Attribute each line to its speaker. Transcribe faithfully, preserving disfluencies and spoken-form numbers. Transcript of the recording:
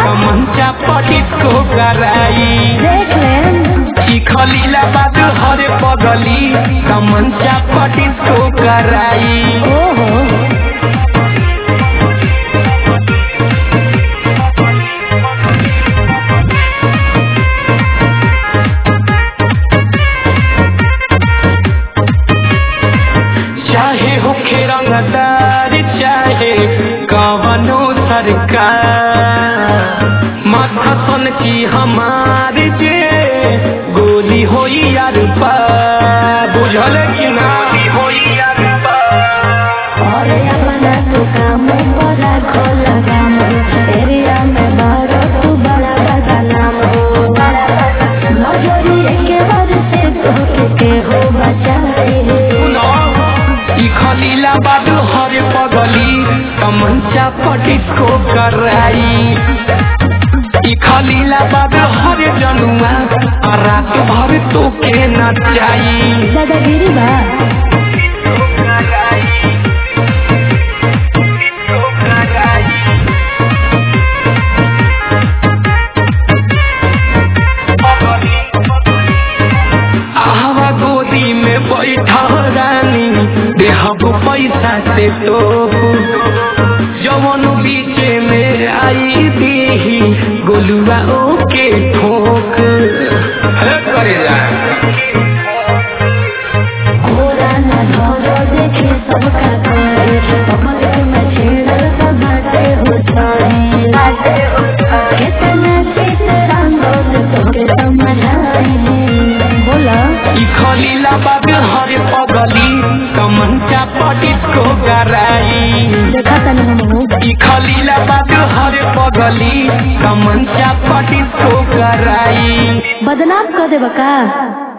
Speaker 1: तमंचा पटिस्को कराई
Speaker 2: देख ले
Speaker 1: खलीला बात हरे पगली तमंचा पटिस्को कराई
Speaker 2: ओहो
Speaker 1: चाहे होखे रंगदार चाहे कवनो सरकार माथा सन की हमारी जे गोली होई यार पा बुझल कि ना होई यार पा
Speaker 2: और अपना तो काम बड़ा खोल काम एरिया में बारो तू बड़ा बड़ा नाम हो नजरी के बाद से तो के हो बचाए
Speaker 1: खलीला बाबू हरे पगली तमंचा पटिस्को कराई खलीला बाबू हरे जनुआ रात भर तो के नचाई
Speaker 2: दादागिरी बा
Speaker 1: आवा गोदी में बैठा रानी देहब पैसा से तो जवन बीचे में आई दी गोलुआ ओके ठोक करे जा
Speaker 2: घोड़ा न धरो देखे सबका करे कमर में छेड़ सब बाटे हो छाए कितना चीज रंगों तो के समझाए बोला
Speaker 1: खलीला बाबू हरे पगली तमंचा पटिस्को कराई
Speaker 2: देखा तने हम
Speaker 1: खलीला बाबू हरे पगली तमंचा पटिस्को कराई
Speaker 2: बदनाम कर देबा का।